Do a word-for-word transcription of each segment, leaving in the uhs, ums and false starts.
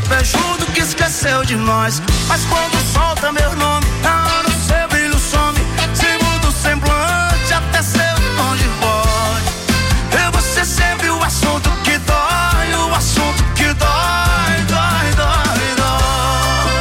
pé junto que esqueceu de nós. Mas quando solta meu nome, na hora o seu brilho some. Se muda o semblante, até seu tom de voz. Eu vou ser sempre o assunto que dói, o assunto que dói, dói, dói, dói.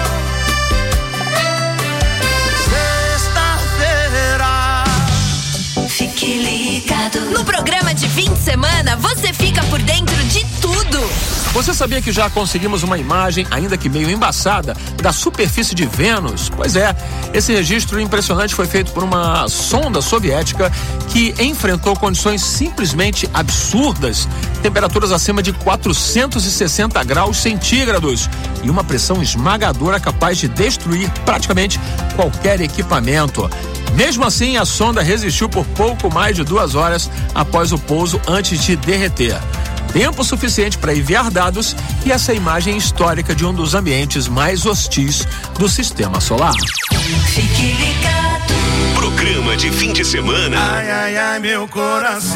Sexta-feira. Fique ligado. No programa de fim de semana, você fica por dentro de tudo. Você sabia que já conseguimos uma imagem, ainda que meio embaçada, da superfície de Vênus? Pois é, esse registro impressionante foi feito por uma sonda soviética que enfrentou condições simplesmente absurdas, temperaturas acima de quatrocentos e sessenta graus centígrados e uma pressão esmagadora capaz de destruir praticamente qualquer equipamento. Mesmo assim, a sonda resistiu por pouco mais de duas horas após o pouso antes de derreter. Tempo suficiente para enviar dados e essa imagem histórica de um dos ambientes mais hostis do sistema solar. Fique ligado. Programa de fim de semana. Ai, ai, ai, meu coração.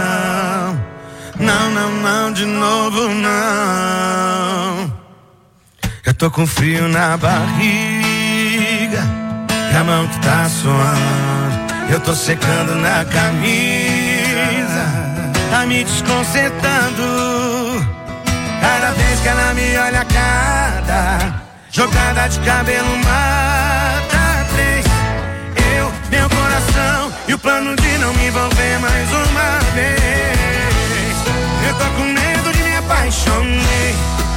Não, não, não, de novo não. Eu tô com frio na barriga e a mão que tá suando. Eu tô secando na camisa, tá me desconcertando. Cada vez que ela me olha, cada jogada de cabelo mata três. Eu, meu coração e o plano de não me envolver mais uma vez. Eu tô com medo de me apaixonei,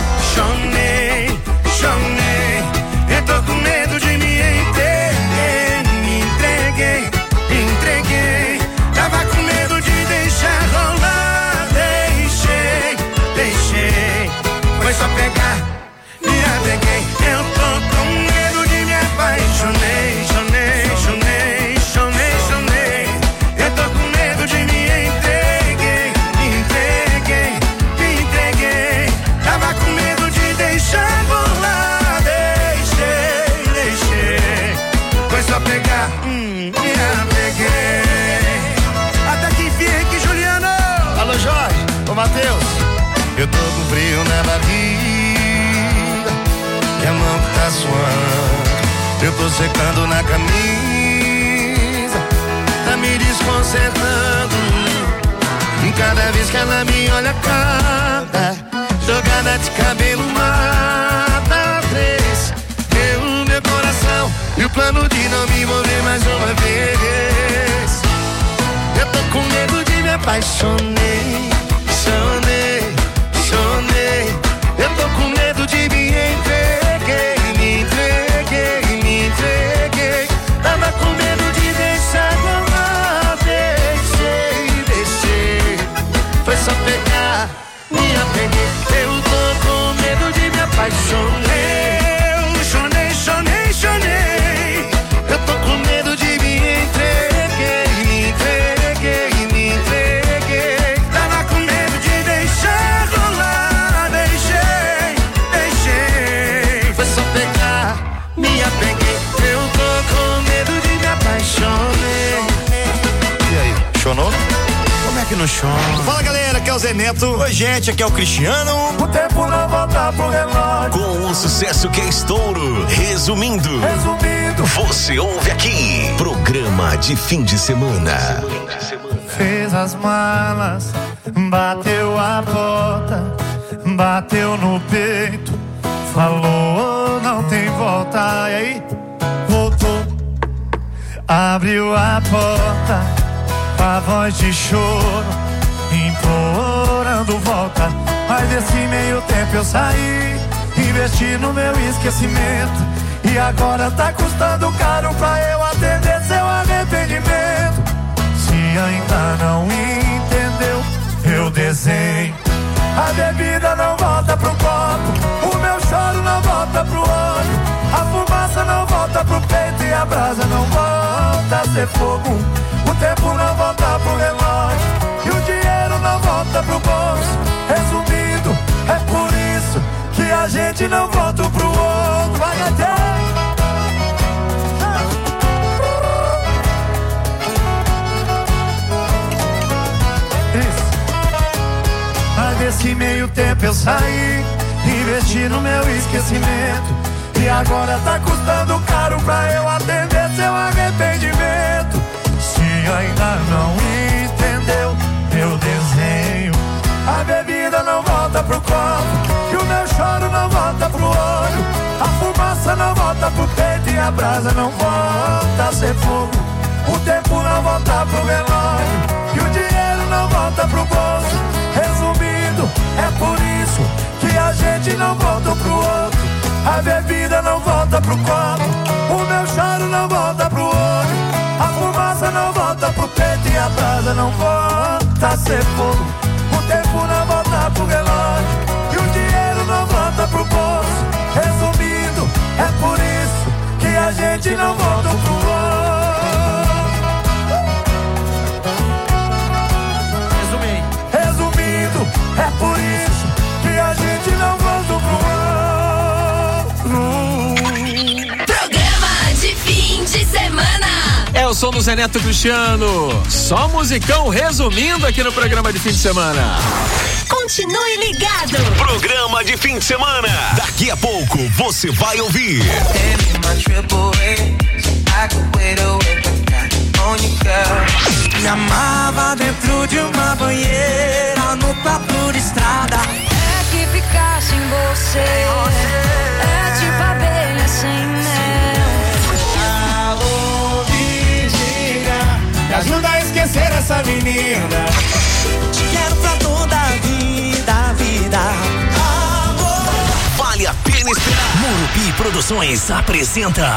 chonei, chonei. Eu tô com medo de me entreguei, me entreguei, entreguei. Tava com medo de deixar rolar, deixei, deixei. Foi só pegar, me apeguei. Eu tô com medo de me apaixonei, chonei, chonei, chonei, chonei. Eu tô com medo de me entreguei, me entreguei, me entreguei. Tava com medo de deixar rolar, deixei, deixei. Foi só pegar, hum, me apeguei. Até que enfim, aqui, Juliano. Alô, Jorge, ô Matheus. Eu tô com frio na barriga e a mão que tá suando. Eu tô secando na camisa, tá me desconcertando. E cada vez que ela me olha, cada jogada de cabelo mata três. Eu, meu coração e o plano de não me envolver mais uma vez. Eu tô com medo de me apaixonei, chonei, chonei. Eu tô com medo de me entreguei, me entreguei, me entreguei. Tava com medo de deixar rolar, deixei, deixei. Foi só pegar, me apeguei. Eu tô com medo de me apaixonei, chonei, chonei, chonei. Eu tô com medo de me entreguei, me entreguei, me entreguei. Tava com medo de deixar rolar, deixei, deixei. Foi só pegar, me apeguei. Eu tô com medo de me apaixonei. E aí, chonou? Como é que não chora? Fala galera, aqui é o Zé Neto. Oi gente, aqui é o Cristiano. O tempo não volta pro relógio. Com o sucesso que é estouro. Resumindo, Resumindo, você ouve aqui. Programa de fim de semana. fez as malas, bateu a porta, bateu no peito, falou não tem volta. E aí, voltou, abriu a porta, com a voz de choro, implorando volta. Mas desse meio tempo eu saí, investi no meu esquecimento, e agora tá custando caro pra eu atender seu arrependimento. Se ainda não entendeu, eu desenho. A bebida não volta pro copo, o meu choro não volta pro olho, a fumaça não volta pro peito e a brasa não volta a ser fogo. O tempo não volta pro relógio e o dinheiro não volta pro bolso. Resumindo, é por isso que a gente não volta pro outro. Vai até isso. Mas desse meio tempo eu saí, investi no meu esquecimento. E agora tá custando caro pra eu atender seu arrependimento. Se ainda não entendeu meu desenho, a bebida não volta pro copo e o meu choro não volta pro olho. A fumaça não volta pro peito e a brasa não volta a ser fogo. O tempo não volta pro relógio e o dinheiro não volta pro bolso. Resumindo, é por isso que a gente não volta pro outro. A bebida não volta pro copo, o meu choro não volta pro olho. A fumaça não volta pro peito e a brasa não volta a ser fogo. O tempo não volta pro relógio e o dinheiro não volta pro bolso. Resumindo, é por isso que a gente não volta pro outro. Resumi. Resumindo, é por isso que a gente não volta pro outro. Programa de fim de semana. É o som do Zé Neto Cristiano. Só musicão resumindo aqui no programa de fim de semana. Continue ligado. Programa de fim de semana. Daqui a pouco você vai ouvir. Me amava dentro de uma banheira, no papo de estrada. É que ficar sem você é tipo abelha sem mel. Alô, vizinha, me ajuda a esquecer essa menina. Te quero pra toda a vida, vida. Amor. Vale a pena esperar. Murupi Produções apresenta.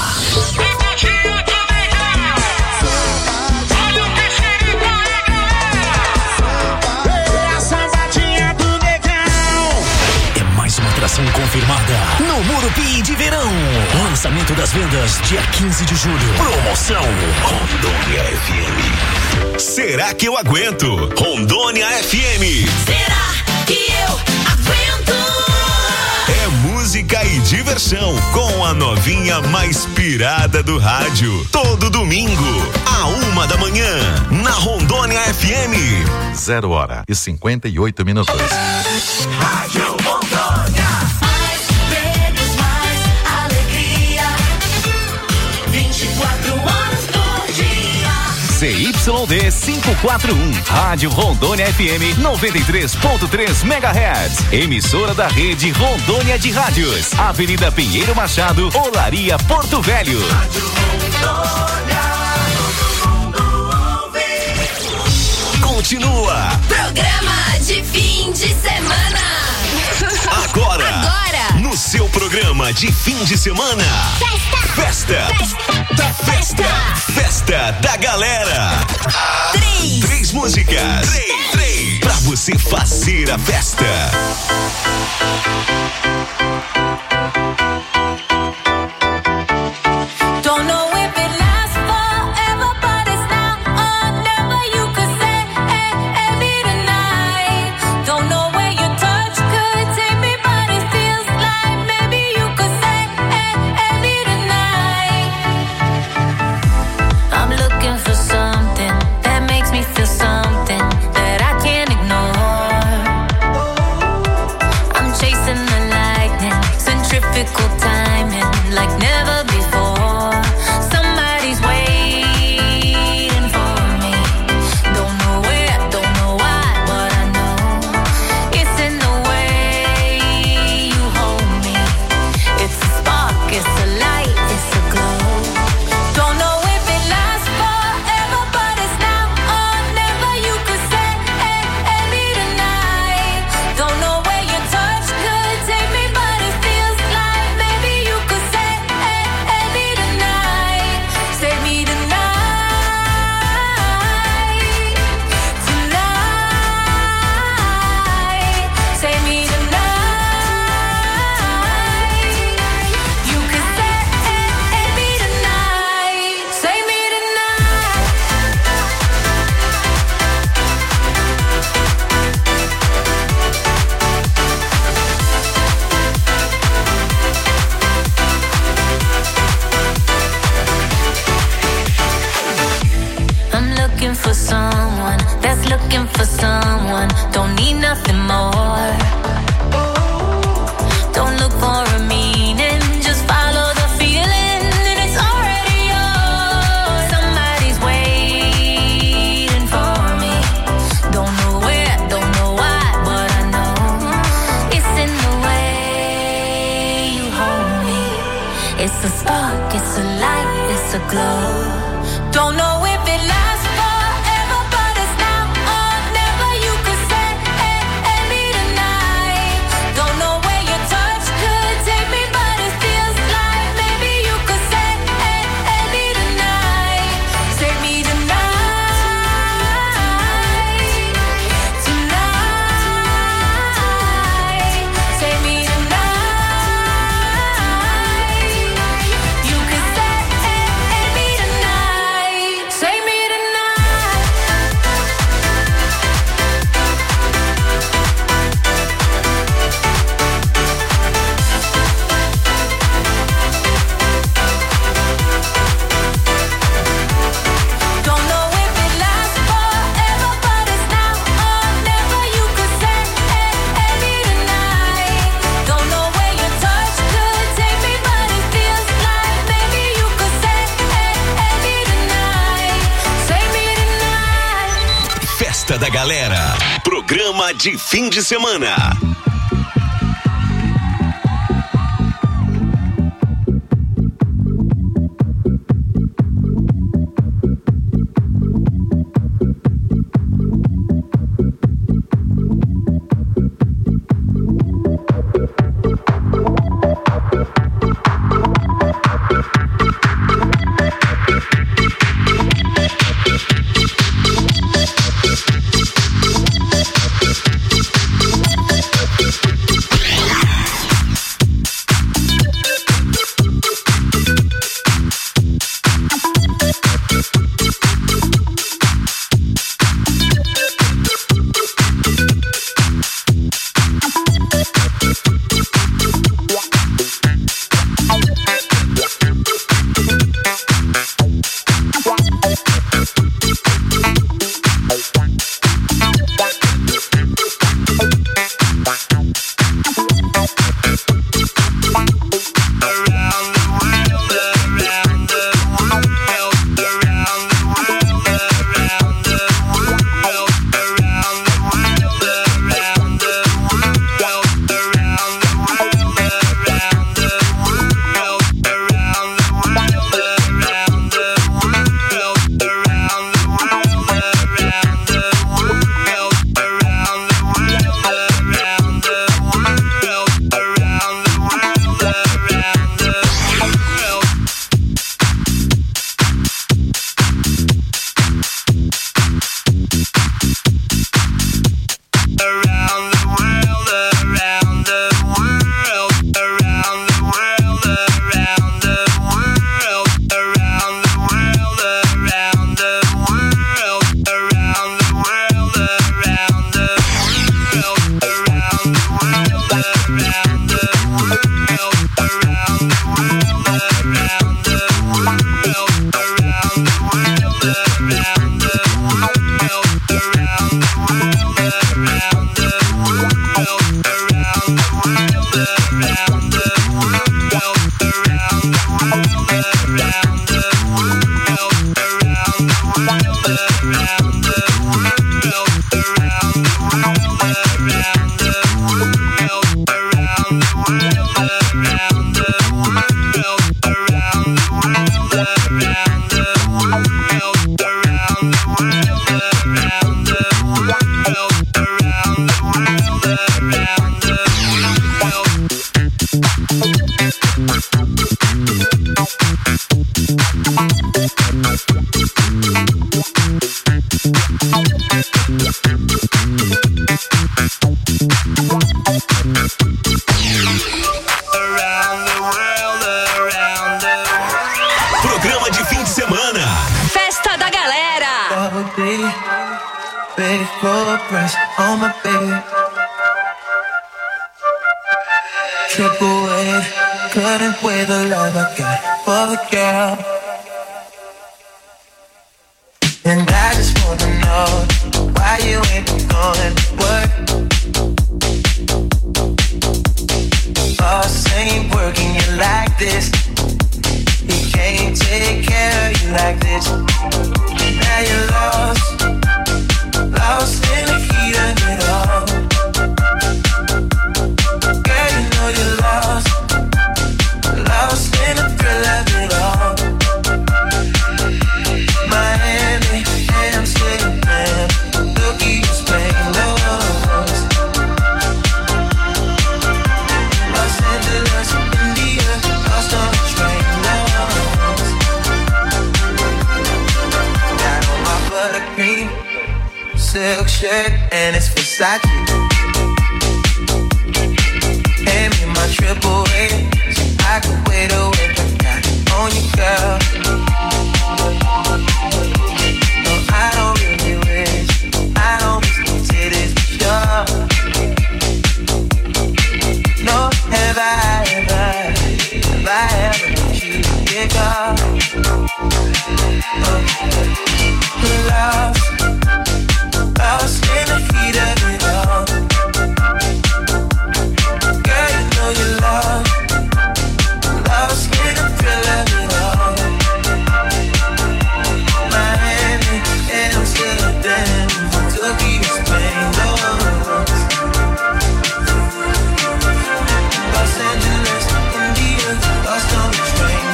Uma atração confirmada no Murupi de verão. Lançamento das vendas dia quinze de julho. Promoção Rondônia F M. Será que eu aguento? Rondônia F M. Será que eu aguento? É música e diversão com a novinha mais pirada do rádio. Todo domingo, a uma da manhã, na Rondônia F M. Zero hora e cinquenta e oito minutos. Rádio Rondônia. Mais prêmios, mais alegria. vinte e quatro horas por dia. C Y D quinhentos e quarenta e um, Rádio Rondônia F M noventa e três ponto três megahertz. Emissora da rede Rondônia de Rádios. Avenida Pinheiro Machado, Olaria, Porto Velho. Rádio Rondônia, todo mundo ouve. Continua. Programa de fim de semana. Agora, Agora. no seu programa de fim de semana. Festa. Festa. Festa. Da festa. Festa da galera. Três. Três músicas. Três. Três. Pra você fazer a festa. Don't know if it lasts forever, but it's now or never. You could say heavy tonight. Don't know where your touch could take me, but it feels like maybe you could say heavy tonight. I'm looking for something that makes me feel something that I can't ignore. I'm chasing the light. glow. Don't know if it lasts forever, but it's now or never. You could say, hey, hey, me tonight. Don't know where your touch could take me, but it feels like maybe you could say, hey, hey, me tonight. Save me tonight. Da galera, programa de fim de semana. Programa de fim de semana. Festa da galera. Triple A, couldn't weigh the love I got for the girl. And I just wanna know why you ain't going to work. Boss ain't working you like this. He can't take care of you like this. Now you're lost, lost in the heat of it all. Girl, you know you're lost, lost in the thrill of it all. shirt and it's Versace. Hand me my triple A, so I can wait away. Got it on you, girl. No, I don't really wish, I don't miss no titties for sure. No, have I ever, have I ever let you get caught? Uh, love. Lost in the heat of it all. Girl, you know you love. Lost in the thrill of it all. Miami, Amsterdam, Tokyo, Spain, Los Angeles, India, lost on the train,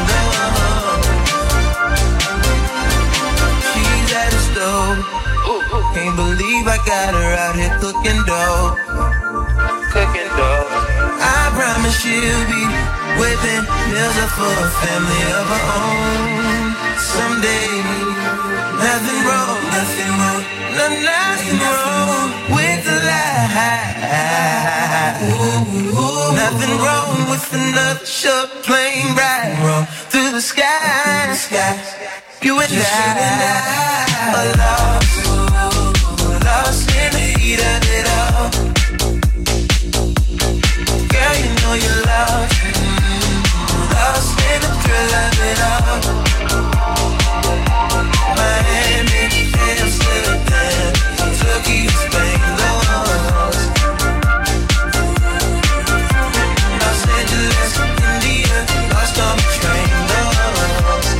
she's at the stove. Can't believe I got her out here cooking dough. Cooking dough. I promise she'll be whipping meals up for a family of her own. Someday, nothing wrong, nothing wrong, no, nothing wrong with the life. Nothing wrong with another short plane ride roll through the sky. You and I are lost. Lost in the heat of it all. Girl, you know you lost. Lost in the thrill of it all. Miami, Amsterdam, Tokyo, Spain, lost. Los Angeles, India, lost on the train, lost.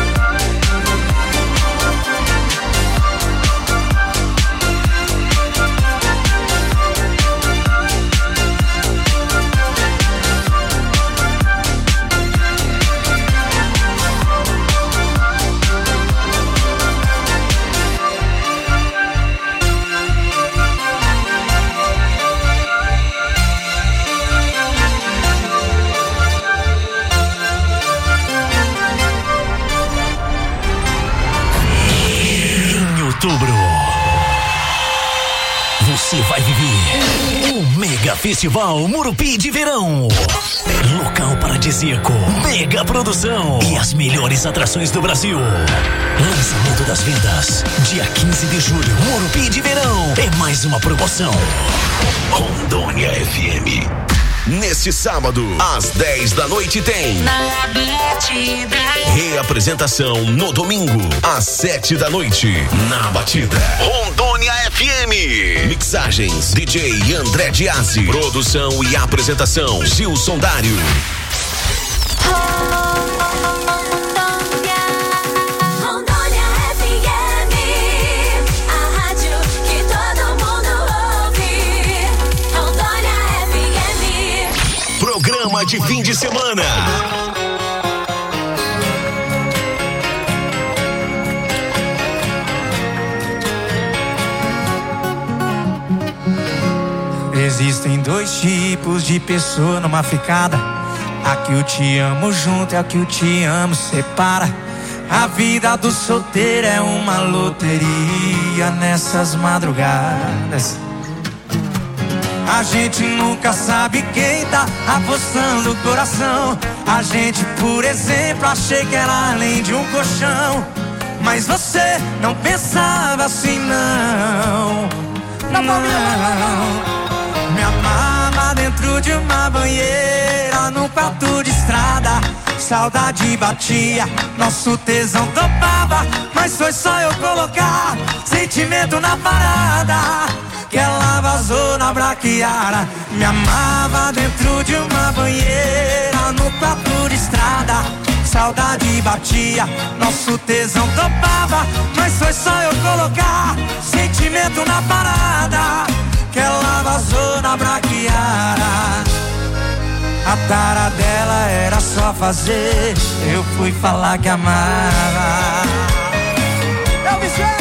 Outubro, você vai viver o Mega Festival Murupi de Verão. Local paradisíaco, mega produção e as melhores atrações do Brasil. Lançamento das vendas, dia quinze de julho, Murupi de Verão. É mais uma promoção. Rondônia F M. Neste sábado, às dez da noite tem Na Batida. reapresentação no domingo, às sete da noite, na Batida. Rondônia F M. Mixagens D J André Diazzi. Produção e apresentação Gilson Dário. Programa de fim de semana. Existem dois tipos de pessoa numa ficada. A que o te amo junto e a que o te amo separa. A vida do solteiro é uma loteria nessas madrugadas. A gente nunca sabe quem tá apostando o coração. A gente, por exemplo, achei que era além de um colchão. Mas você não pensava assim, não. Não, não. Me amava dentro de uma banheira, num quarto de estrada. Saudade batia, nosso tesão topava. Mas foi só eu colocar sentimento na parada que ela vazou na braquiara. Me amava dentro de uma banheira, no quarto de estrada. Saudade batia, nosso tesão topava. Mas foi só eu colocar sentimento na parada que ela vazou na braquiara. A tara dela era só fazer, eu fui falar que amava. Eu me sei.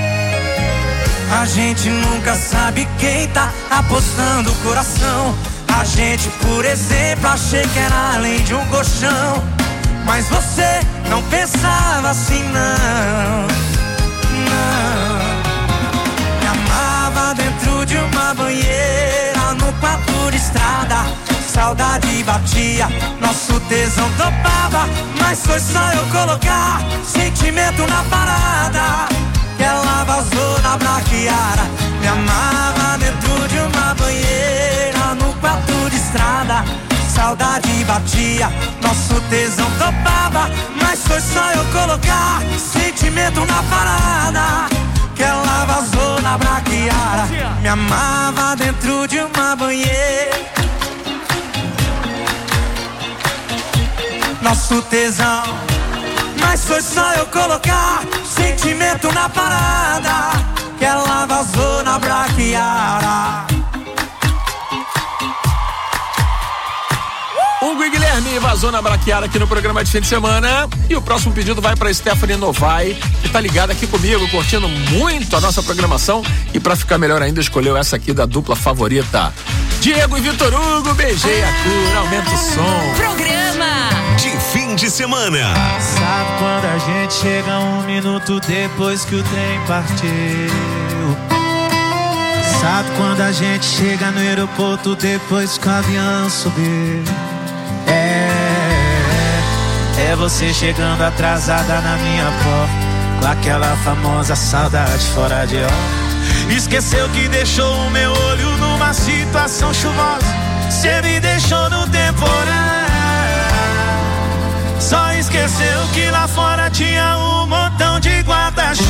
A gente nunca sabe quem tá apostando o coração. A gente, por exemplo, achei que era além de um colchão, mas você não pensava assim, não, não. Me amava dentro de uma banheira, no quarto de estrada. Saudade batia, nosso tesão topava, mas foi só eu colocar sentimento na parada, que ela vazou na braquiara. Me amava dentro de uma banheira, no quarto de estrada. Saudade batia, nosso tesão topava, mas foi só eu colocar sentimento na parada, que ela vazou na braquiara. Me amava dentro de uma banheira, nosso tesão, mas foi só eu colocar sentimento na parada, que ela vazou na braquiara. Hugo e Guilherme vazou na braquiara aqui no programa de fim de semana. E o próximo pedido vai para Stephanie Novai, que tá ligada aqui comigo, curtindo muito a nossa programação. E para ficar melhor ainda, escolheu essa aqui da dupla favorita, Diego e Vitor Hugo. Beijei a cura, aumenta o som. Programa de fim de semana. Sabe quando a gente chega um minuto depois que o trem partiu? Sabe quando a gente chega no aeroporto depois que o avião subiu? É, é você chegando atrasada na minha porta, com aquela famosa saudade fora de hora. Esqueceu que deixou o meu olho numa situação chuvosa, cê me deixou no temporal. Só esqueceu que lá fora tinha um montão de guarda-chuva.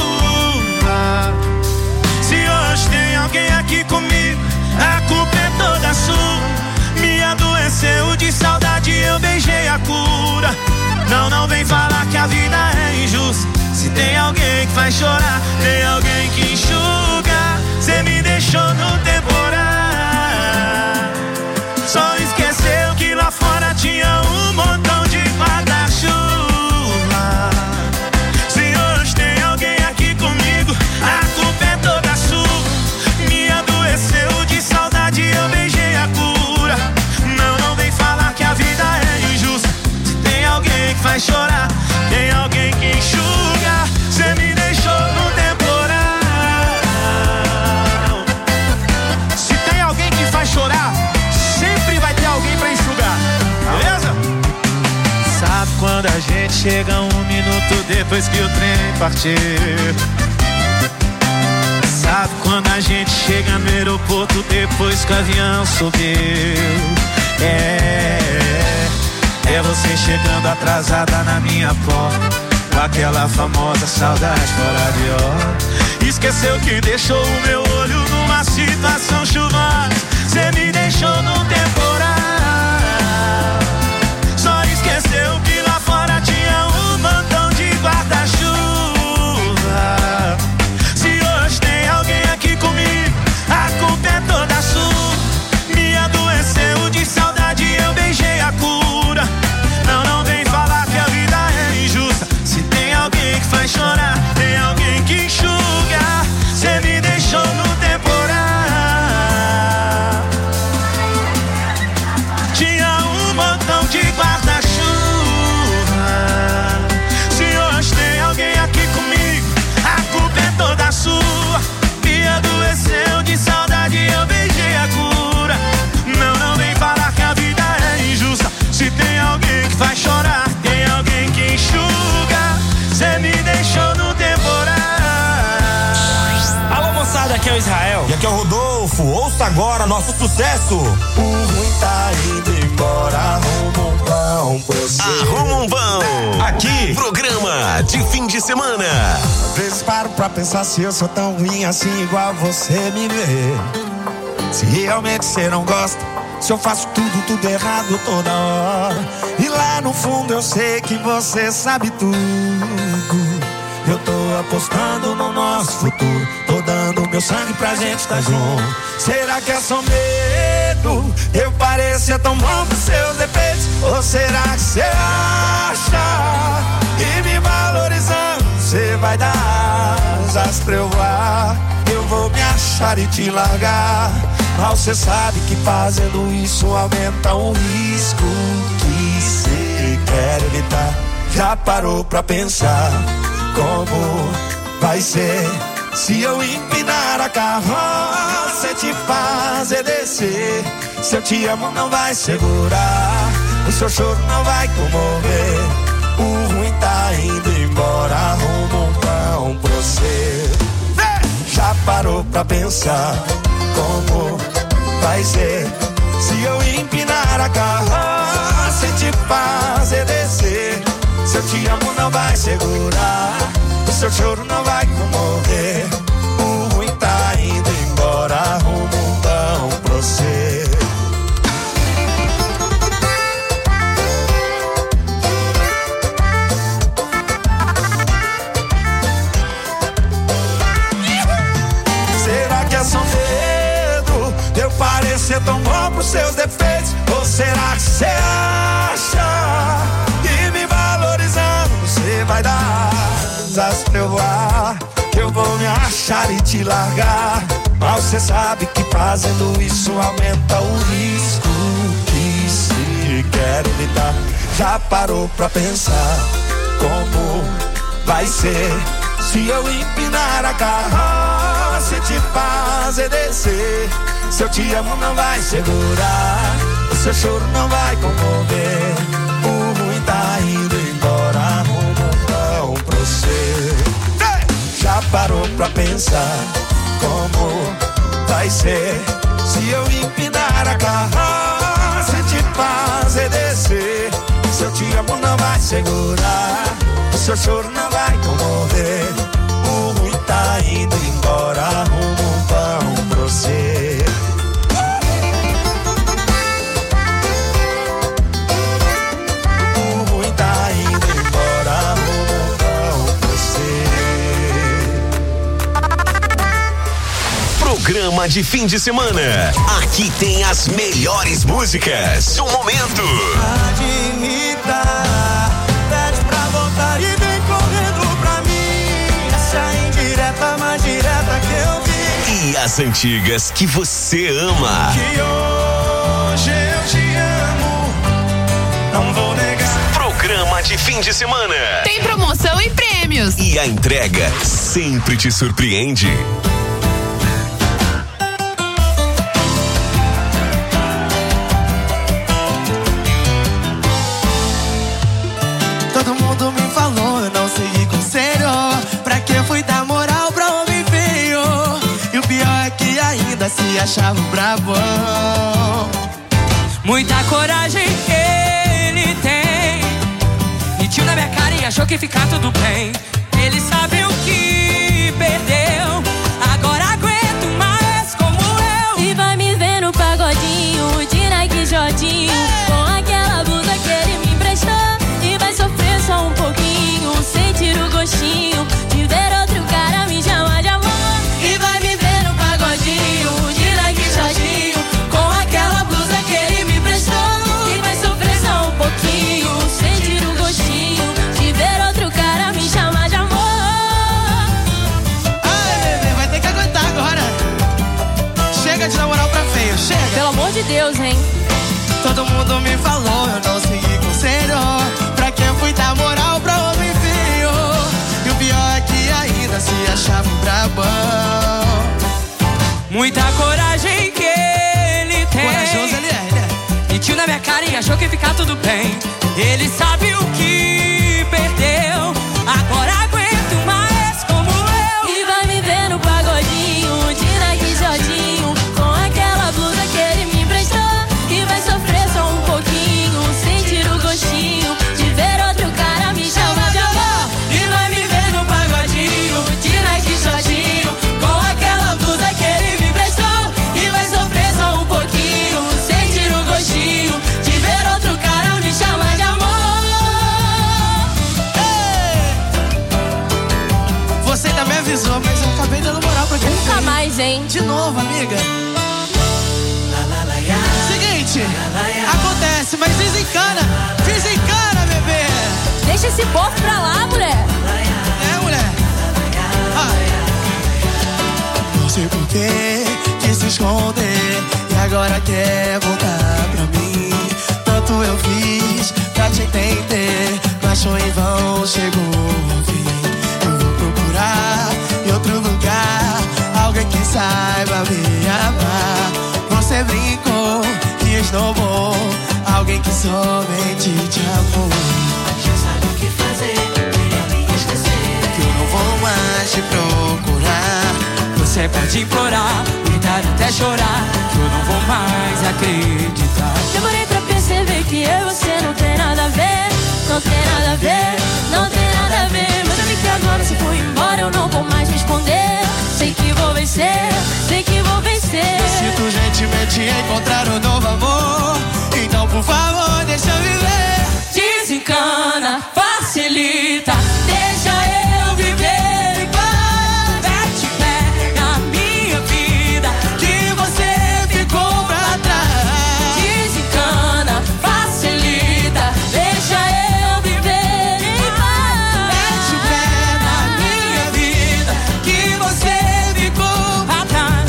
Se hoje tem alguém aqui comigo, a culpa é toda sua. Me adoeceu de saudade, eu beijei a cura. Não, não vem falar que a vida é injusta. Se tem alguém que faz chorar, tem alguém que enxuga. Cê me deixou no temporal. Só esqueceu que lá fora tinha um montão de guarda-chuva. Se hoje tem alguém aqui comigo, a culpa é toda sua. Me adoeceu de saudade, eu beijei a cura. Não, não vem falar que a vida é injusta. Se tem alguém que faz chorar, tem alguém que enxuga. Cê me deixou no temporal. Se tem alguém que faz chorar, sempre vai ter alguém pra enxugar, beleza? Sabe quando a gente chega um minuto depois que o trem partiu? Sabe quando a gente chega no aeroporto depois que o avião subiu? É, é você chegando atrasada na minha porta, com aquela famosa saudade fora de hora. Esqueceu que deixou o meu olho numa situação chuvosa. Cê me deixou no temporal. Só esqueceu que lá fora tinha um montão de guarda-chuva. Se hoje tem alguém aqui comigo, a culpa é toda sua. Me adoeceu de saudade, eu beijei a cura. Não, não vem falar que a vida é injusta. Se tem alguém que faz chorar, tem alguém que enxuga. Cê me deixou no temporal. Tinha um montão de guarda-chuva. Se hoje tem alguém aqui comigo, a culpa é toda sua. Me adoeceu de saudade, eu beijei a cura. Não, não vem falar que a vida é injusta. Se tem alguém que faz chorar, tem alguém que enxuga. Cê me deixou no temporal. Alô moçada, aqui é o Israel. E aqui é o Rodolfo, ouça agora nosso sucesso. O ruim tá indo embora, arruma um pão pra você. Arruma um pão. Aqui, programa de fim de semana. Às vezes paro pra pensar se eu sou tão ruim assim igual você me vê. Se realmente você não gosta, se eu faço tudo, tudo errado toda hora. E lá no fundo eu sei que você sabe tudo. Eu tô apostando no nosso futuro, tô dando meu sangue pra gente estar junto. Será que é só medo? Eu parecer tão bom pros seus defeitos? Ou será que você acha que me valorizando você vai dar asas pra eu voar? Eu vou me achar e te largar. Mal cê sabe que fazendo isso aumenta o risco que cê quer evitar. Já parou pra pensar como vai ser se eu empinar a carroça e te fazer descer? Se eu te amo não vai segurar, o seu choro não vai comover. O ruim tá indo embora, rumo um pão pra você. Já parou pra pensar como vai ser se eu empinar a carroça e te fazer descer? Se eu te amo não vai segurar, o seu choro não vai comover. O ruim tá indo embora, rumo um pão pra você. Será que é só medo de eu parecer tão bom pros seus defeitos? Ou será que você acha que me valorizando você vai dar asas pra eu voar? Que eu vou me achar e te largar? Mal cê sabe que fazendo isso aumenta o risco que se quer evitar. Já parou pra pensar como vai ser se eu empinar a carroça e te fazer descer? Se eu te amo não vai segurar, o seu choro não vai comover. O ruim tá indo embora, rumo um pão pra você. Já parou pra pensar como vai ser se eu empinar a carroça e te fazer descer? Se eu te amo não vai segurar, o seu choro não vai comover. O ruim tá indo embora, rumo um pão pra você. O ruim tá indo embora, rumo um pão pra você. Programa de fim de semana. Aqui tem as melhores músicas do momento. Admita, pede pra voltar e vem correndo pra mim. Essa é indireta, mais direta que eu vi. E as antigas que você ama. Que hoje eu te amo, não vou negar. Programa de fim de semana. Tem promoção e prêmios. E a entrega sempre te surpreende. Todo mundo me falou, eu não segui conselho. Pra que fui dar moral pra homem feio? E o pior é que ainda se achava um brabão. Muita coragem ele tem, mentiu na minha cara e achou que ficar tudo bem. Ele sabe o que perdeu, agora aguento mais como eu. E vai me ver no pagodinho de Nike Jordinho, com aquela blusa que ele me emprestou. E vai sofrer só um pouquinho, sentir o gostinho de ver outro cara me chamar de amor. E vai me ver no pagodinho de Nike Jordinho, com aquela blusa que ele me emprestou. E vai sofrer só um pouquinho, sentir o gostinho de ver outro cara me chamar de amor. Ai, bebê, vai ter que aguentar agora. Chega de dar moral pra feio, chega. Pelo amor de Deus, hein? Todo mundo me falou, eu não segui conselho. Pra que fui dar moral pra homem feio? E o pior é que ainda se achava um brabão. Muita coragem que ele tem, Corajoso ele é, ele é. mentiu na minha cara e achou que ficar tudo bem. Ele sabe o que perdeu, agora aguento mais como eu. E vai me ver no pagodinho de Nike Jordinho, com aquela blusa que ele me emprestou. E vai sofrer só um pouquinho, sentir o gostinho de ver outro cara me chamar de amor. E vai me ver no pagodinho de Nike Jordinho, com aquela blusa que ele me emprestou. E vai sofrer só um pouquinho, sentir o gostinho de ver outro cara me chamar de amor. Você ainda me avisou, mas eu acabei dando moral pra quem Nunca fez. mais, hein? De novo, amiga. Seguinte, acontece, mas desencana. Desencana, bebê. Deixa esse povo pra lá, mulher. É, mulher. Ah. Não sei por que quis se esconder. agora quer voltar pra mim. Tanto eu fiz pra te entender, mas foi em vão, chegou o fim. Eu vou procurar em outro lugar alguém que saiba me amar. Você brincou que esnobou alguém que somente te amou. Já sabe o que fazer, melhor me esquecer, que eu não vou mais te procurar. Você pode implorar, gritar até chorar, que eu não vou mais acreditar. Demorei pra perceber que eu e você não tem nada a ver. Não tem nada a ver, não tem nada a ver. Mas eu vi que agora se for embora eu não vou mais me esconder. Sei que vou vencer, sei que vou vencer. Sinto gentilmente encontrar um novo amor, então por favor deixa eu viver. Desencana, facilita, deixa eu viver em paz. Mete pé na minha vida, que você ficou pra trás. Desencana, facilita, deixa eu viver em paz. Mete pé na minha vida, que você ficou pra trás.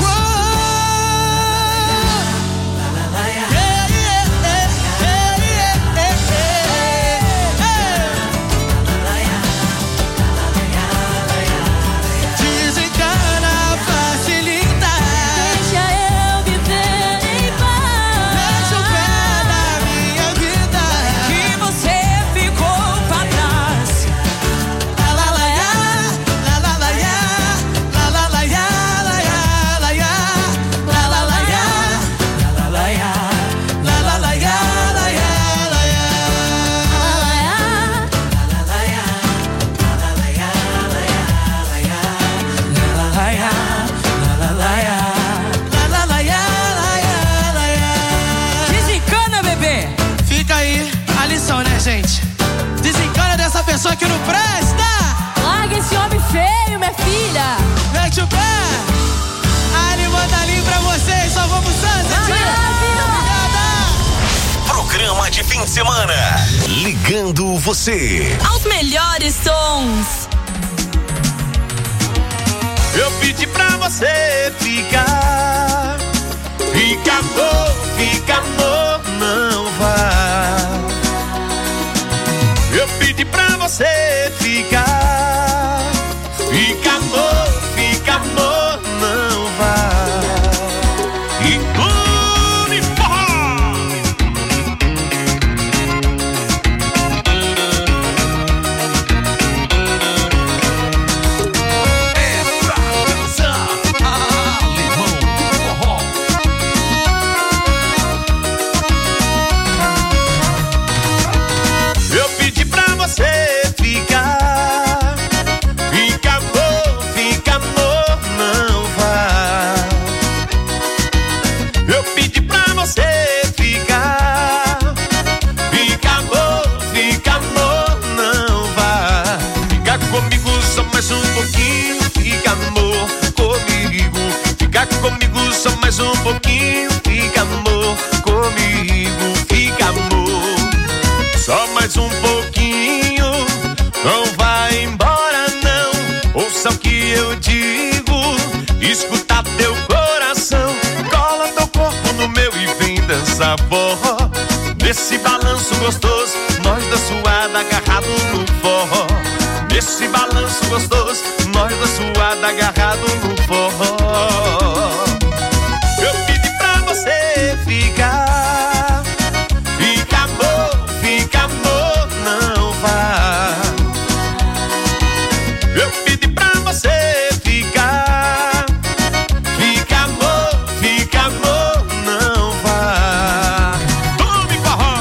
Desencana, facilita, Deixa eu viver em paz. mete o pé na minha vida, Que você ficou pra trás. la la la ya, la la la ya, la la la ya, la ya la ya, la la la ya, La la ya, la la la ya, la ya la ya. la la ya, la la ya. La la la ya, la ya la ya. Desencana, bebê. Fica aí a lição, né, gente? Desencana dessa pessoa que não presta. Larga esse homem feio, minha filha. Mete o pé. Ali manda ali pra vocês. Só vamos Santa, tia. Programa de fim de semana. Ligando você. Aos melhores sons. Eu pedi pra você ficar. Fica amor, fica amor, não vá. Eu pedi pra você ficar. Fica amor, fica amor, não vá. E tudo em forró. Eu pedi pra você ficar. Fica amor, fica amor, não vá. Eu pedi pra você ficar. Fica amor, fica amor, não vá. Fica comigo só mais um pouquinho. Fica amor comigo. Fica comigo só mais um pouquinho. Fica amor comigo. Fica amor só mais um pouquinho. Não vai embora não. Ouça o que eu digo. Escuta teu coração. Cola teu corpo no meu e vem dançar forró. Nesse balanço gostoso, nós da suada agarrado no forró. Nesse balanço gostoso, nós da suada agarrado no forró. Eu pedi pra você ficar. Fica amor, fica amor, não vá. Eu pedi pra você ficar. Fica amor, fica amor, não vá. Tome forró.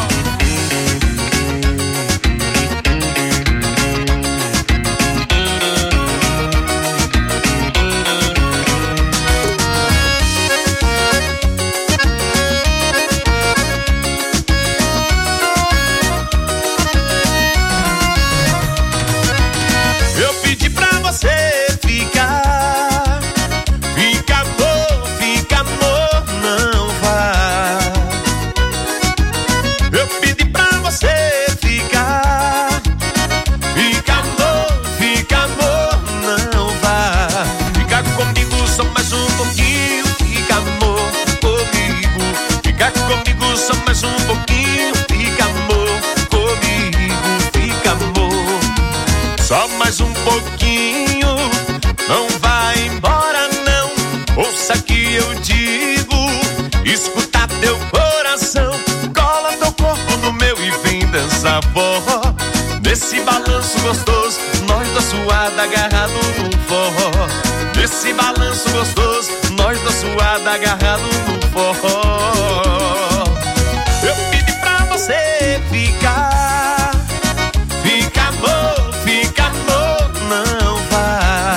dança forró. Nesse balanço gostoso, nós dois suada agarrado no forró. Nesse balanço gostoso, nós dois suada agarrado no forró. Eu pedi pra você ficar, fica amor, fica amor, não vá.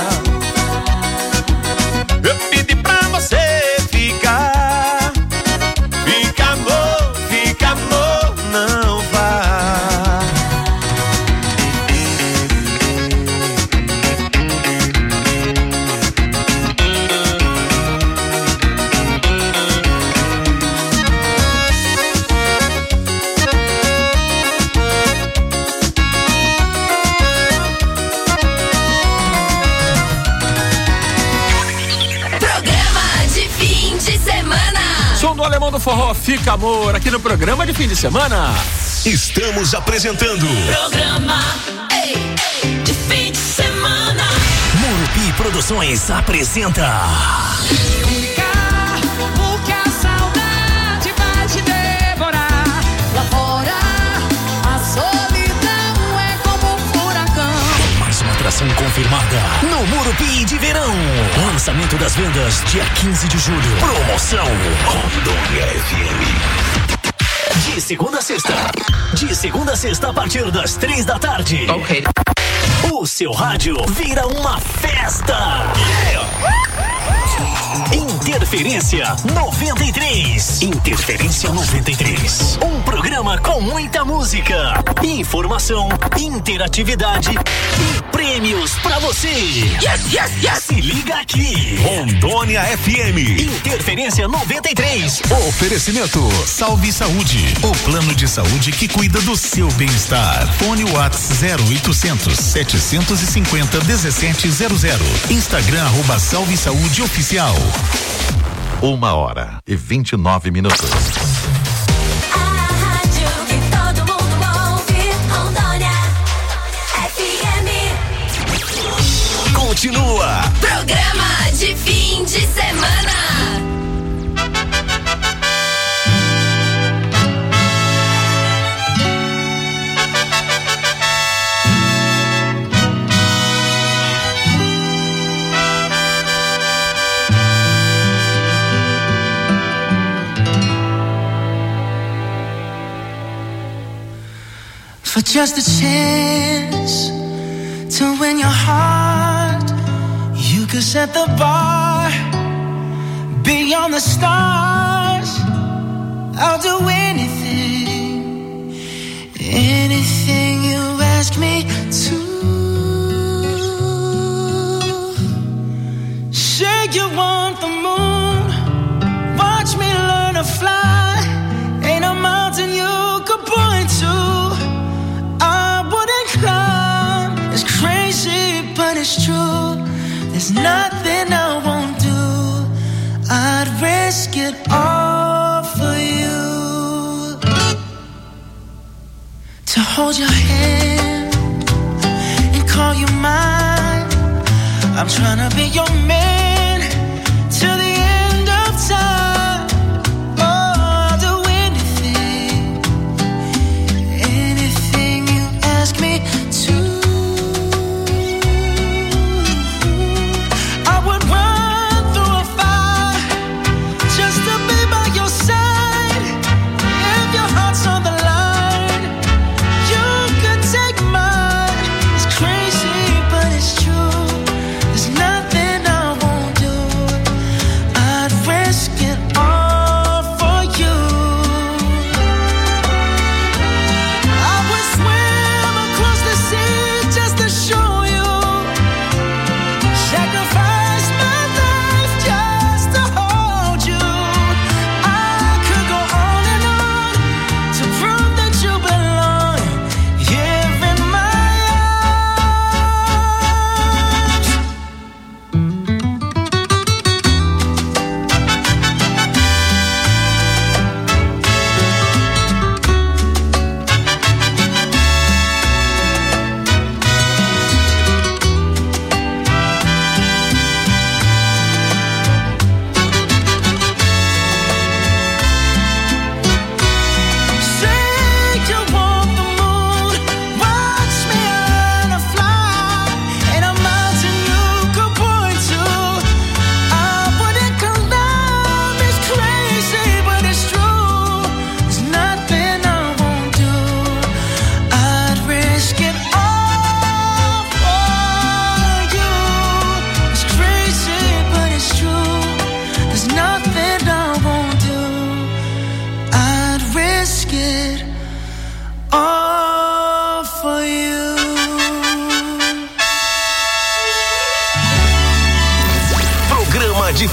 Eu pedi pra você ficar, fica amor, fica amor, não vá. Som do Alemão do Forró, Fica Amor, aqui no programa de fim de semana. Estamos apresentando Programa ei, de fim de semana. Murupi Produções apresenta Ficar, porque a saudade vai te devorar. Lá fora, a solidão é como um furacão. mais uma atração confirmada no Murupi de Verão. Lançamento das vendas dia quinze de julho. Promoção Rondônia F M. De segunda a sexta. De segunda a sexta a partir das três da tarde. Ok. O seu rádio vira uma festa. Interferência noventa e três. Interferência noventa e três. Um programa com muita música, informação, interatividade e prêmios pra você. Yes, yes, yes. Se liga aqui. Rondônia F M. Interferência noventa e três. Oferecimento Salve Saúde, o plano de saúde que cuida do seu bem-estar. Fone Whats zero oitocentos, setecentos e cinquenta, dezessete zero zero. Instagram arroba Salve Saúde Oficial. Uma hora e vinte e nove minutos. Continua. Programa de fim de semana. For just a chance to win your heart, you could set the bar beyond the stars. I'll do anything, anything you ask me to. Say you want the moon, watch me learn to fly. Ain't a mountain you could point to crazy, but it's true. There's nothing I won't do. I'd risk it all for you. To hold your hand and call you mine. I'm trying to be your man till the end of time. Oh, I'll do anything, anything you ask me to. Nothing I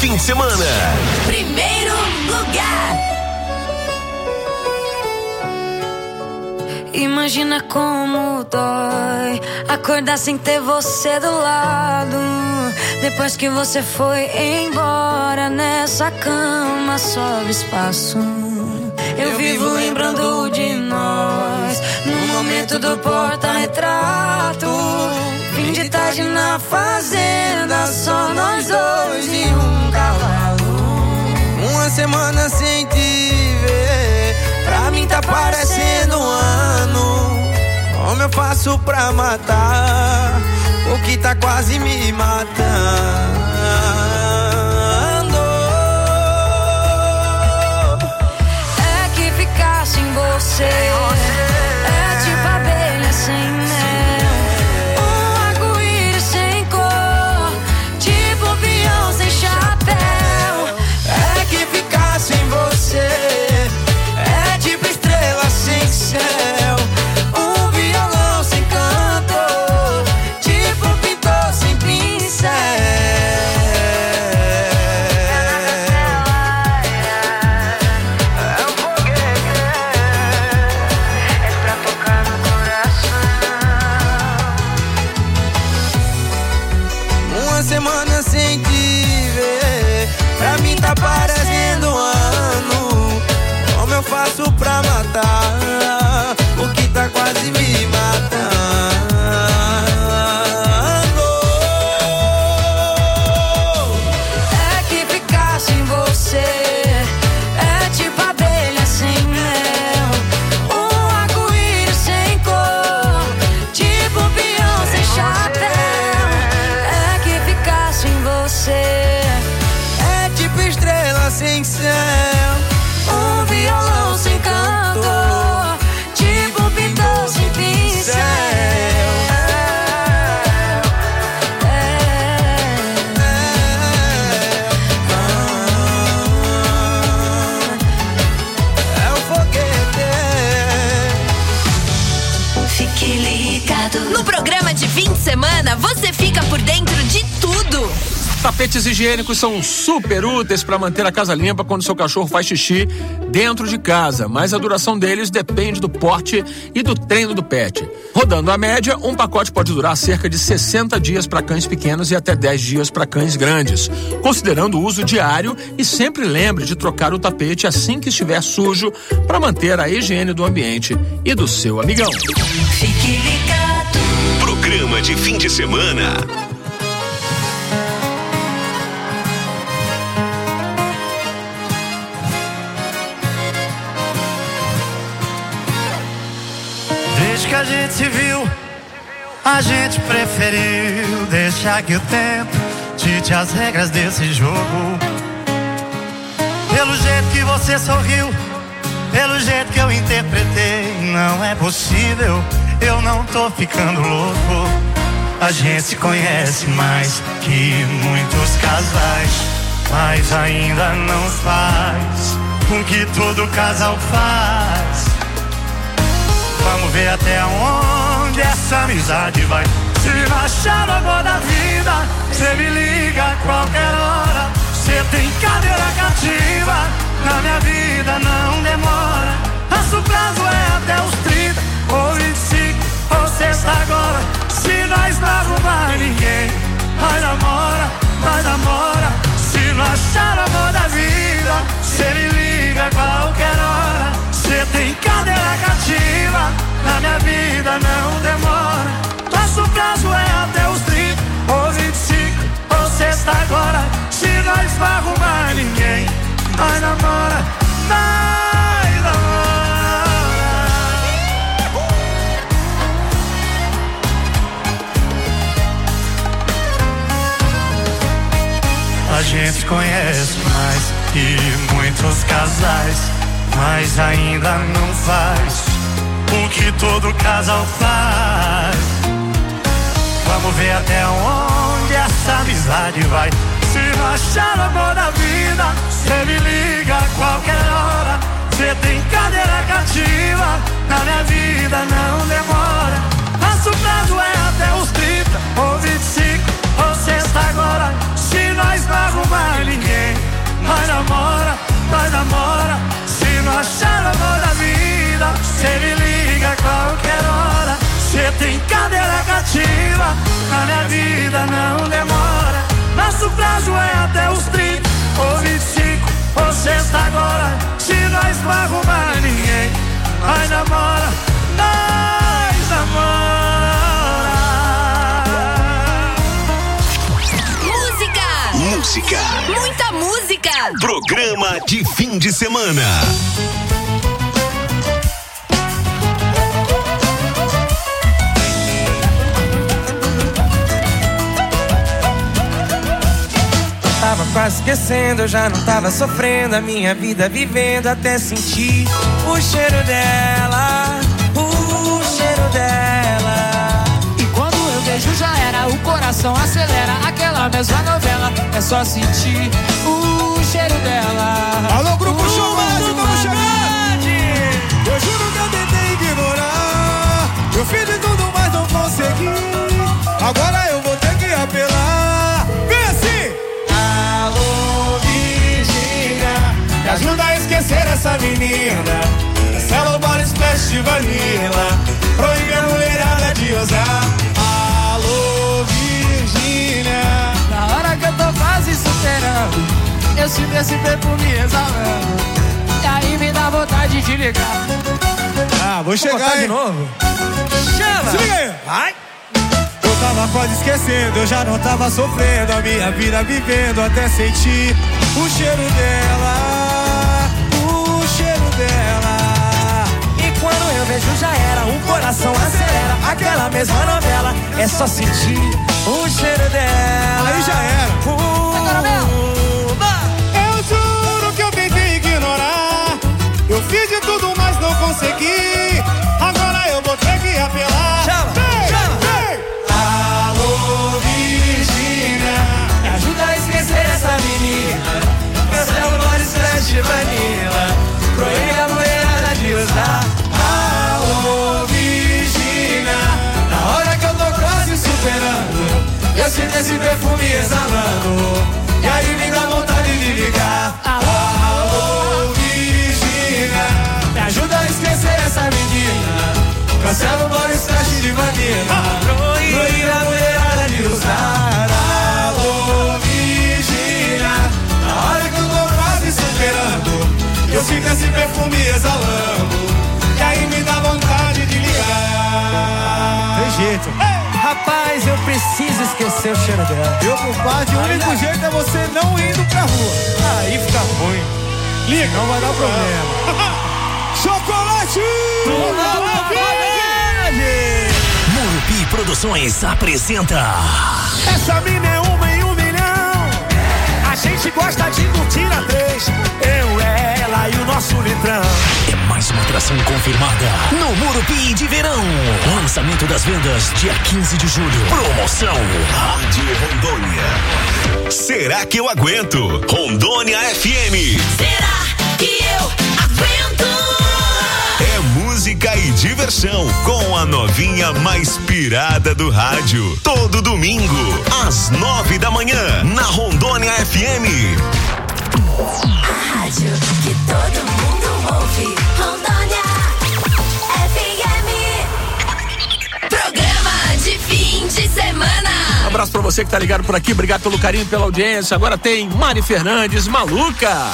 fim de semana. Primeiro lugar. Imagina como dói acordar sem ter você do lado. Depois que você foi embora, nessa cama sobra espaço. Eu vivo lembrando de nós no momento do porta-retrato. Fim de tarde na fazenda, só nós dois e um cavalo. Uma semana sem te ver, pra mim tá parecendo um ano. Como eu faço pra matar o que tá quase me matando? É que ficar sem você é tipo abelha sem mel, um arco-íris sem cor, tipo peão sem chapéu. É que ficar sem você é tipo estrela sem céu, um violão sem canto, tipo pintor sem pincel. É um foguete, é pra tocar no coração. Uma semana sem te ver, pra mim tá parecendo um ano. Como eu faço pra matar o que tá quase me matando? É que ficar sem você é tipo abelha sem mel, um arco-íris sem cor, tipo peão sem chapéu. É que ficar sem você é tipo estrela sem céu, um violão sem canto, tipo pintor sem pincel. É o foguete. Fique ligado. No programa de fim de semana, você fica por dentro de tudo. Tapetes higiênicos são super úteis para manter a casa limpa quando seu cachorro faz xixi dentro de casa, mas a duração deles depende do porte e do treino do pet. Rodando a média, um pacote pode durar cerca de sessenta dias para cães pequenos e até dez dias para cães grandes, considerando o uso diário, e sempre lembre de trocar o tapete assim que estiver sujo para manter a higiene do ambiente e do seu amigão. Fique ligado. Programa de fim de semana. Desde que a gente se viu, a gente preferiu deixar que o tempo dite as regras desse jogo. Pelo jeito que você sorriu, pelo jeito que eu interpretei, não é possível, eu não tô ficando louco. A gente se conhece mais que muitos casais, mas ainda não faz o que todo casal faz. Vamos ver até onde essa amizade vai. Se achar a boa da vida, cê me liga a qualquer hora. Cê tem cadeira cativa, na minha vida não demora. Nosso prazo é até os trinta, ou vinte e cinco, ou sexta agora. Se nós não arrumar ninguém, nós namora, nós namora. Se não achar a boa da vida, cê me liga a qualquer hora. Cê tem cadeira cativa, na minha vida não demora. Nosso prazo é até os trinta, ou vinte e cinco, ou sexta agora. Se nós não arrumar ninguém, nós namora, nós namora. A gente conhece mais que muitos casais, mas ainda não faz o que todo casal faz. Vamos ver até onde essa amizade vai. Se não achar o amor da vida, cê me liga a qualquer hora. Cê tem cadeira cativa, na minha vida não demora. Nosso prazo é até os trinta, ou vinte e cinco, ou sexta agora. Se nós não arrumar ninguém, na minha vida não demora. Nosso prazo é até os trinta ou vinte e cinco ou sexta agora. Se nós não arrumar ninguém, nós namora, nós namora. Música! Música! Muita música! Programa de fim de semana. Tava quase esquecendo, eu já não tava sofrendo a minha vida vivendo até sentir o cheiro dela, o cheiro dela. E quando eu vejo já era, o coração acelera, aquela mesma novela, é só sentir o cheiro dela. Alô, Grupo Show Mágico, vamos chegar! Eu juro que eu tentei ignorar, eu fiz de tudo, mas não consegui. Agora eu vou ter que apelar. Vem assim! Alô, Virgínia, me ajuda a esquecer essa menina. Cello Body Splash de vanilla, proíbe a mulherada de usar. Alô, Virgínia, na hora que eu tô quase superando, eu sinto esse perfume exalando, e aí me dá vontade de ligar. Ah, vou chegar, hein? de novo? Chama! Se liga aí! Vai! Eu tava quase esquecendo, eu já não tava sofrendo a minha vida vivendo até sentir o cheiro dela, o cheiro dela. E quando eu vejo já era, o coração acelera, aquela mesma novela, é só sentir o cheiro dela. Aí já era. Uh, Agora mesmo. Eu juro que eu tentei ignorar, eu fiz de tudo, mas não consegui. Agora eu vou ter que apelar. Chama, vem, chama. Vem. Alô, Virgínia, Me ajuda a esquecer essa menina. Cancela o Body Splash de vanilla, proíbe a mulherada de usar. alô, Virgínia, Na hora que eu tô quase superando, eu sinto esse perfume exalando, e aí me dá vontade de ligar. alô, Virgínia, Me ajuda a esquecer essa menina. Cancela o Body Splash de vanilla, proíbe a mulherada de usar. alô, Virgínia, Na hora que eu tô quase superando, eu sinto esse perfume exalando, e aí me dá vontade de ligar. Tem jeito. rapaz, eu preciso esquecer o cheiro dela. Meu compadre, o único jeito é você não indo pra rua. Aí fica ruim. Liga, não vai dar problema. Chocolate! Murupi Produções apresenta Essa mina é uma em um milhão. A gente gosta de curtir a três. Eu, ela e o nosso litrão. É mais uma atração confirmada no Murupi de Verão. Lançamento das vendas dia quinze de julho. Promoção Rádio Rondônia. Será que eu aguento? Rondônia F M. Será que eu aguento? É música e diversão com a novinha mais pirada do rádio. Todo domingo, às nove da manhã, na Rondônia F M. A rádio que todo mundo ouve. Rondônia F M. Programa de fim de semana. Um abraço pra você que tá ligado por aqui, obrigado pelo carinho, pela audiência. Agora tem Mari Fernandes, Maluca.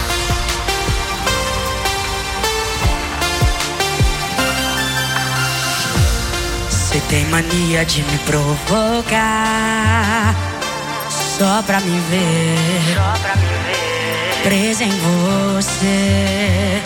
Você tem mania de me provocar, só pra me ver, só pra me ver presa em você.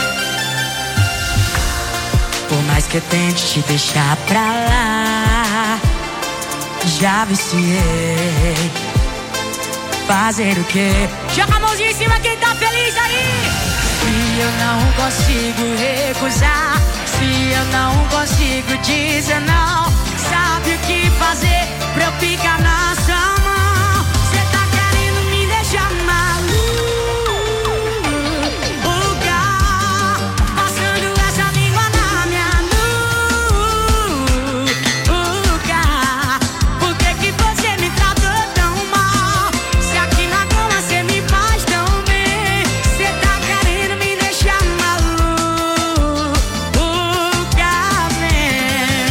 Por mais que eu tente te deixar pra lá, já viciei. Fazer o quê? Joga a mãozinha em cima quem tá feliz aí. Se eu não consigo recusar, se eu não consigo dizer não, sabe o que fazer pra eu ficar na sua mão? Cê tá querendo me deixar maluca, passando essa língua na minha nuca. Por que que você me tratou tão mal? Se aqui na cama cê me faz tão bem. Cê tá querendo me deixar maluca, vem.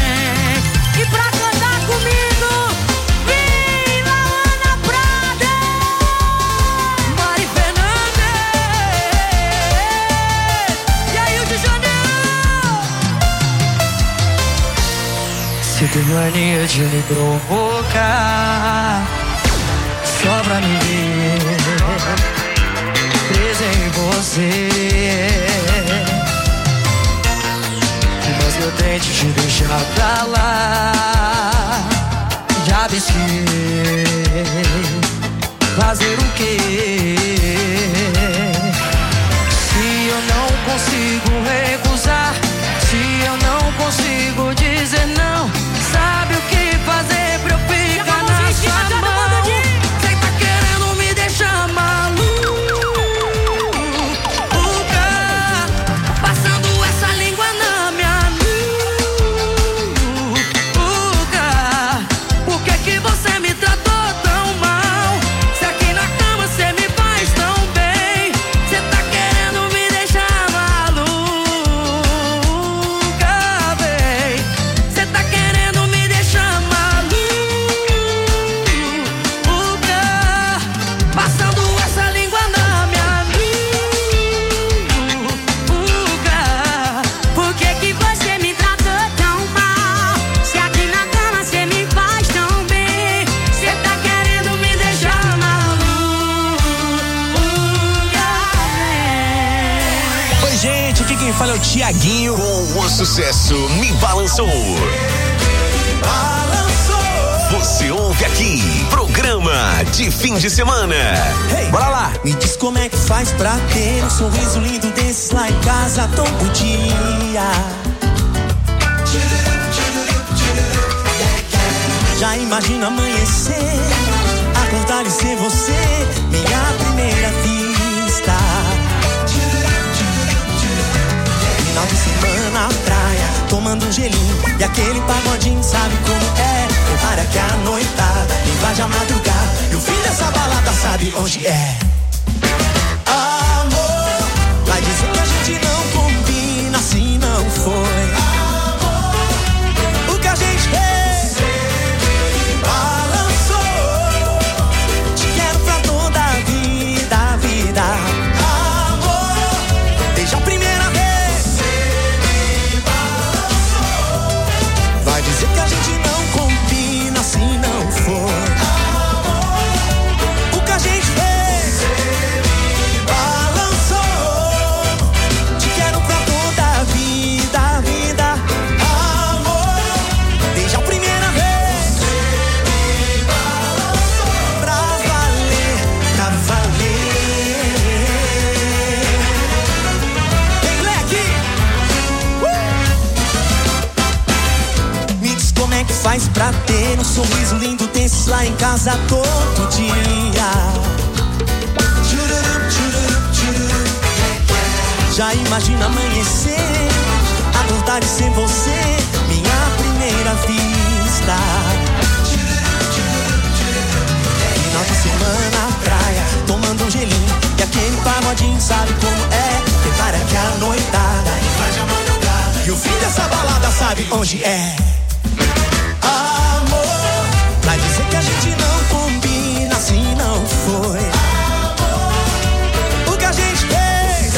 Você tem mania de me provocar só pra me ver presa em você. Por mais que eu tente te deixar pra lá, já pensei fazer o quê? Se eu não consigo recusar, se eu não consigo dizer não, sabe o que fazer pra eu ficar na sua mão? Cê tá querendo me deixar maluca, passando essa língua na minha nuca. Por que que você me tratou tão mal? Se aqui na cama cê me faz tão bem, cê tá querendo me deixar maluca, bem. Cê tá querendo me deixar maluca, passando essa língua na minha nuca. Por que que você me tratou tão mal? Se aqui na cama cê me faz tão bem, cê tá querendo me deixar maluca. Oi, gente, aqui quem fala é o Tiaguinho. Com o sucesso Me Balançou. Você ouve aqui, programa de fim de semana. Hey, bora lá! Me diz como é que faz pra ter um sorriso lindo desses lá em casa todo dia. Já imagina amanhecer, acordar e ser você, minha primeira vista. Final de semana na praia, tomando um gelinho e aquele pagodinho, sabe como é? Prepara que a noitada invade a madrugada e o fim dessa balada sabe onde é. Amor, vai dizer que a gente não combina, assim não foi. Amor, o que a gente fez, balançou. Te quero pra toda a vida, a vida. Amor, desde a primeira vez. Vai dizer que a gente não combina, assim não foi. Amor, o que a gente fez, balançou. Te quero pra toda a vida, a vida. Amor, desde a primeira vez. Pra valer, pra valer. Vem, moleque! Uh! Me diz como é que faz pra ter um sorriso lindo desses lá em casa todo dia. Já imagina amanhecer, acordar e ser você, minha primeira vista. Final de semana na praia, tomando um gelinho e aquele pagodinho, sabe como é? Prepara que a noitada invade a madrugada e o fim dessa balada sabe onde é. Amor, vai dizer que a gente não combina, assim não foi. Amor, o que a gente fez,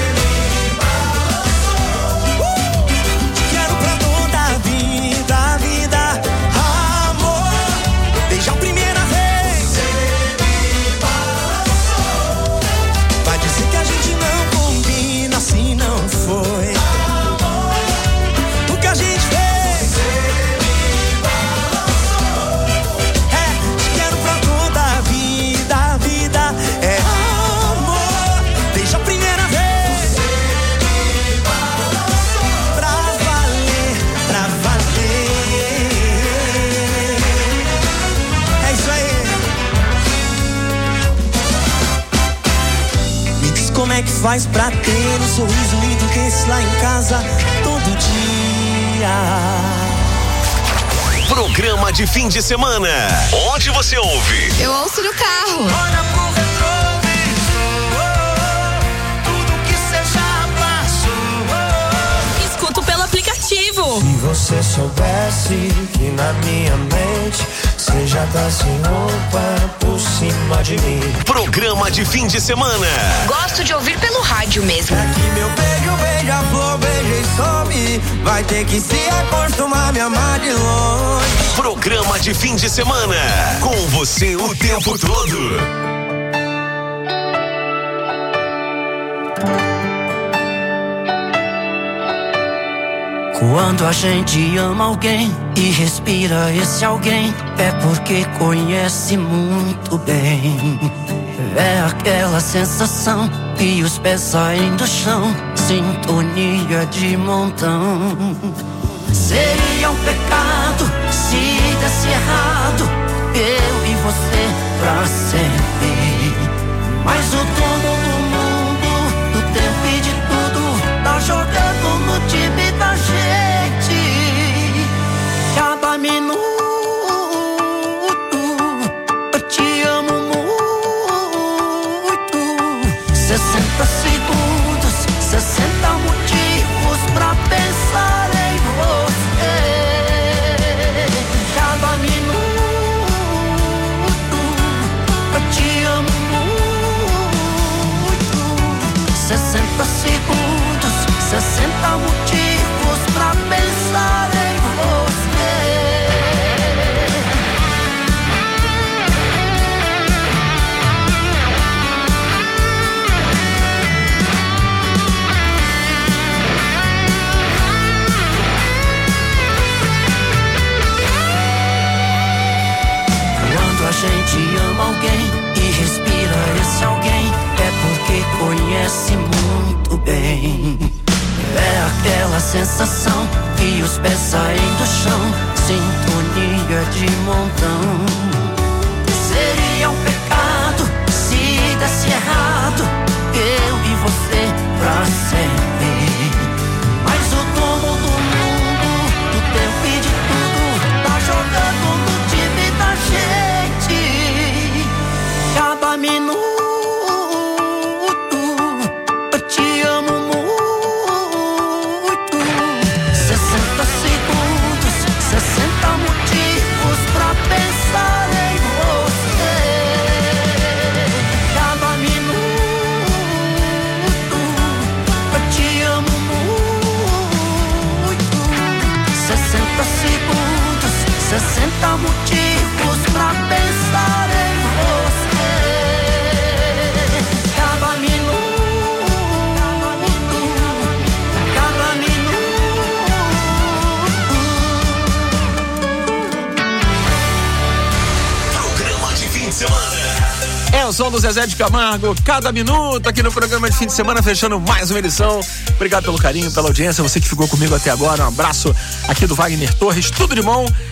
uh! Te quero pra toda a vida, a vida. Amor, desde a primeira vez. Vai dizer que a gente não combina, assim não foi. Amor, o que a gente fez, como é que faz pra ter um sorriso lindo desse lá em casa todo dia. Programa de fim de semana. Onde você ouve? Eu ouço no carro. Olha pro retrovisor, tudo que cê já passou. Escuto pelo aplicativo. Se você soubesse que na minha mente cê já tá sem roupa por cima de mim. Programa de fim de semana. Gosto de ouvir pelo rádio mesmo. É que meu beijo, beija-flor, beija e some. Vai ter que se acostumar, me amar de longe. Programa de fim de semana. Com você o tempo todo. Quando a gente ama alguém e respira esse alguém, é porque conhece muito bem. É aquela sensação que os pés saem do chão, sintonia de montão. Seria um pecado se desse errado, eu e você pra sempre. Mas o dono do mundo, do tempo e de tudo, tá jogando no time da gente. Cada minuto eu te amo muito. Sessenta segundos, sessenta motivos pra pensar em você. Cada minuto eu te amo muito. Sessenta segundos, sessenta motivos pra pensar em você. Quando a gente ama alguém e respira esse alguém, é porque conhece muito bem. É aquela sensação que os pés saem do chão, sintonia de montão. Seria um pecado se desse errado, eu e você pra sempre. Mas o dono do mundo, do tempo e de tudo, tá jogando no time da gente. Cada minuto eu te amo muito. Sessenta segundos, sessenta motivos pra pensar em você. Cada minuto eu te amo muito. Sessenta segundos, sessenta motivos pra pensar em você. Cada minuto, cada minuto. Programa de fim de semana. É o som do Zezé de Camargo, cada minuto aqui no programa de fim de semana, fechando mais uma edição. Obrigado pelo carinho, pela audiência, você que ficou comigo até agora. Um abraço aqui do Wagner Torres, tudo de bom.